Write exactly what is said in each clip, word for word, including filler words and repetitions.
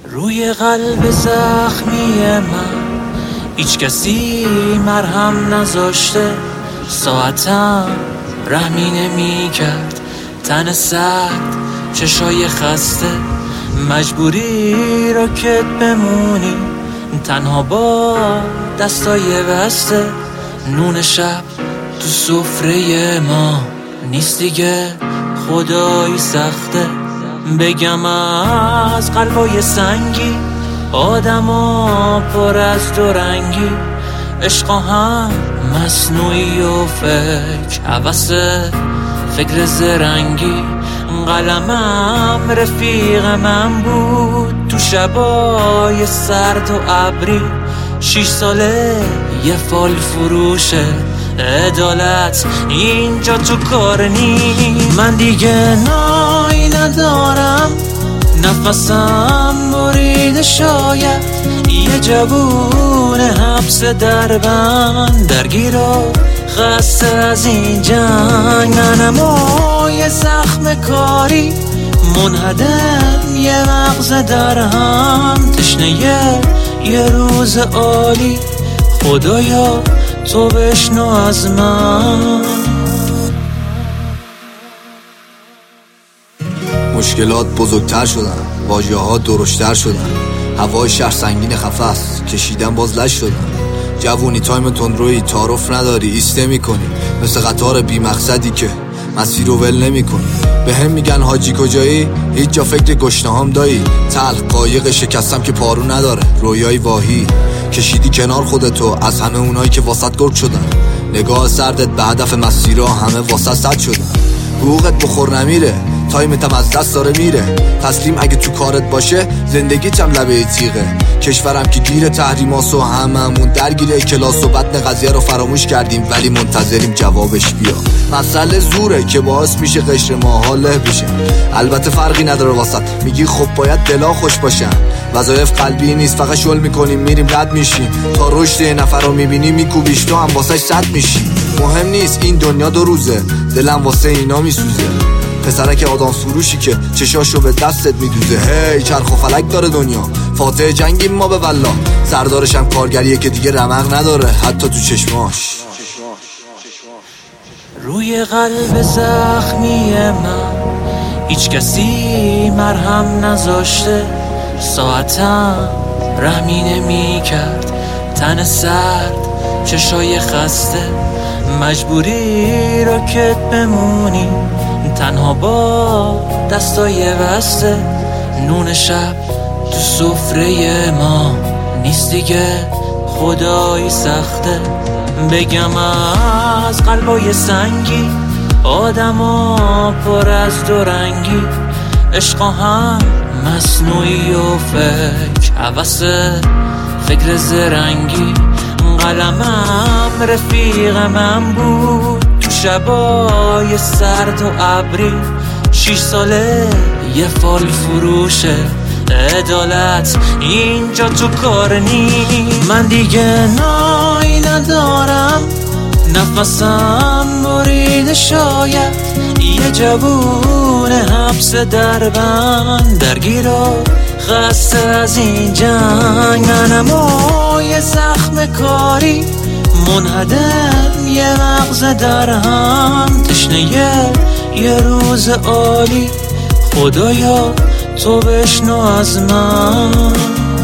روی قلب زخمی من هیچ کسی مرهم نذاشته، ساعتم رحمی نمی کرد، تن سرد چشای خسته، مجبوری راکت بمونی تنها با دستای بسته، نون شب تو سفره ما نیست دیگه، خدایی سخته. بگم از قلبای سنگی آدما پر از دو رنگی، عشقا هم مصنوعی و فکر حوث فکر زرنگی، قلمم رفیق من بود تو شبای سرد و ابری، شیش ساله یه فال فروشه عدالت اینجا تو کار نی. من دیگه نایی ندارم، نفسم بریده، شاید یه جوون حبس دربند درگیر و خسته از این جنگ، منم و یه زخم کاری منهدم، یه مغز درهم تشنه یه, یه روز عالی، خدایا تو بشنو از من. مشکلات بزرگتر شدن، واژه ها درشتر شدن، هوای شهر سنگین خفست، کشیدن باز لش شدن، جوونی تایم تندروی تعارف نداری، ایسته میکنی مثل قطار بی مقصدی که مسیر رو ول نمی کنی. به هم میگن حاجی کجایی؟ هیچ جا فکر گشنهام دایی، تلخ قایق شکستم که پارو نداره، رویای واهی کشیدی کنار خودتو از همه اونایی که واسط گرگ شدن، نگاه سردت به هدف مسیرها همه واسط صد شدن، حقوقت بخور نمیره، تایمتم از دست داره میره، تسلیم اگه تو کارت باشه زندگیت هم لبه تیغه، کشورم که گیر تحریماس و هممون درگیره کلاس و بدن قضیه رو فراموش کردیم ولی منتظریم جوابش بیا. مسئله زوره که باعث میشه قشر ماها له بشه، البته فرقی نداره واسط، میگی خب باید دلا خوش باشن، وظایف قلبی نیست فقط شل میکنیم میریم رد میشیم، تا رشد یه نفر رو میبینی میکوبیش تو هم واسه صد میشی. مهم نیست این دنیا دو روزه، دلم واسه اینا میسوزه، پسرک آدم فروشی که چشاشو به دستت میدوزه، هی چرخ و فلک داره دنیا، فاتح جنگیم ما به والله، سردارش هم کارگریه که دیگه رمق نداره حتی تو چشماش. روی قلب زخمی من هیچ کسی مرهم نذاشته، ساعتم رحمی نمی کرد، تن سرد چشای خسته، مجبوری راکت بمونی تنها با دستای بسته، نون شب تو سفره ما نیست دیگه، خدایی سخته. بگم از قلبای سنگی آدما پر از دو رنگی، عشقا هم مصنوعی و فکر حوث فکر زرنگی، قلمم رفیق من بود تو شبای سرد و ابری، شیش ساله یه فال فروشه عدالت اینجا تو کار نی. من دیگه نایی ندارم، نفسم بریده، شاید یه جوون حبس دربند درگیر و خسته از این جنگ، منم و یه زخم کاری منهدم، یه مغز درهم تشنه یه, یه روز عالی، خدایا تو بشنو از من.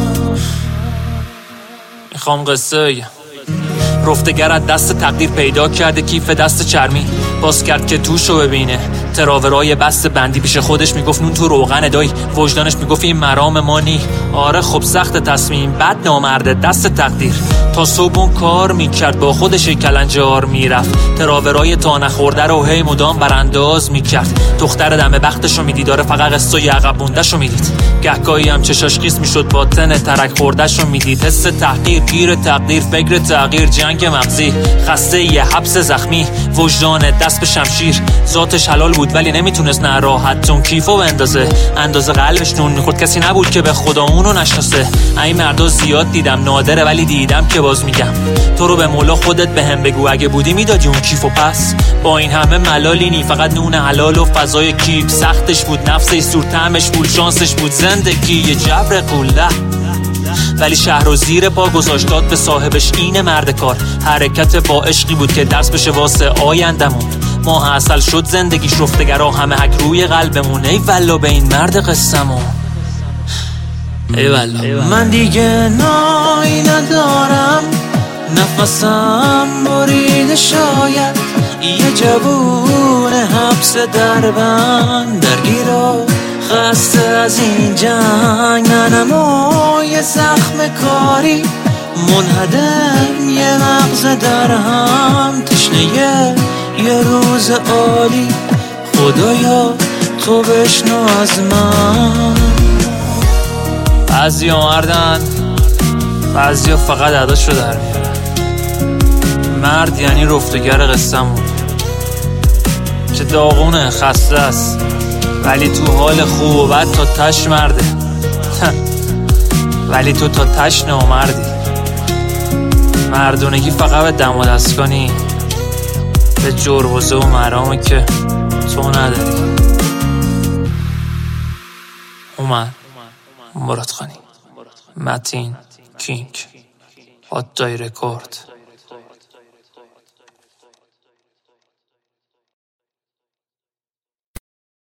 میخوام قصه بگم. رفتگرت دست تقدیر پیدا کرده کیف دست چرمی، باز کرد که توشو ببینه، تراورای بست بندی پیش خودش میگفت نون تو روغن دای، وجدانش میگفت این مرام ما نی. آره خب سخت تصمیم، بد نامرده دست تقدیر، تا صبح اون کار میکرد با خودش کلنجار میرفت، تراورای تا نخورده رو هی مدام برانداز میکرد، دختر دم بختشو میدید، آره فقط قصه عقب موندهشو میدید، گهگاهی هم چشاش خیس میشد با تن ترک خوردهشو میدید، حس تحقیر گیر تقدیر فکر تغییر، جنگ مغزی خسته یه حبس زخمی، وجدان دست به شمشیر، ذاتش حلال بود بود ولی نمیتونست نه راحت تون کیفو بندازه، اندازه قلبش نون میخورد، کسی نبود که به خدا اونو نشناسه. این مردا زیاد دیدم، نادره ولی دیدم که باز میگم تو رو به مولا خودت به هم بگو، اگه بودی میدادی اون کیفو پس. با این همه ملالی نی، فقط نون حلال و فضای کیف. سختش بود نفسش، سور طعمش بود، شانسش بود زندگی یه جبر قله، ولی شهر رو زیر پا گذاشت داد به صاحبش. این مرد کار حرکت با عشقی بود که درس بشه واسه آیندمون. ماه اصل شد زندگیش، رفتگرا همه حک روی قلبمون. ای والله به این مرد قصمون، ای والله. من دیگه نایی ندارم، نفسم بریده شاید، یه جوون حبس دربند درگیر و خسته از این جنگ. ننما یه زخم کاری منهدم، یه مغز در هم تشنه یه روز عالی. خدایا تو بشنو از من. بعضی ها مردن، بعضی ها فقط عداشو در میارن. مرد یعنی رفتگر قصه‌مون که داغونه، خسته است، ولی تو حال خوب و بد تا تش مرده. ولی تو تا تش نامردی. مردونگی فقط به دم و دست کنی، به جربوزه و مرامی که تو نداری. اومد مراد خانی، متین کینگ، هات دای رکورد.